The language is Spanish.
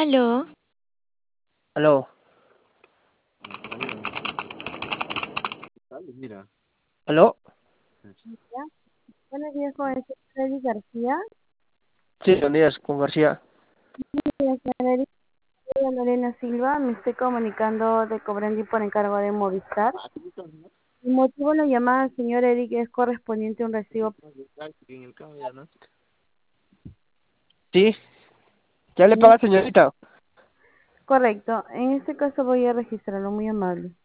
Aló, Aló, Mira, aló. Ya. Buenos días, joven Freddy García. Sí, buenos días, con García. Señora Lorena Silva, me estoy comunicando de Cobrendi por encargo de Movistar. El motivo de la llamada al señor Eric es correspondiente a un recibo en el carro ya, ¿no? Sí, ya le paga, señorita. correcto. En este caso voy a registrarlo, muy amable.